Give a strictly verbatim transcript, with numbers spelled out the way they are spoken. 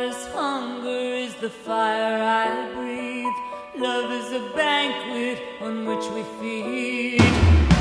waters, hunger is the fire I breathe. Love is a banquet on which we feed.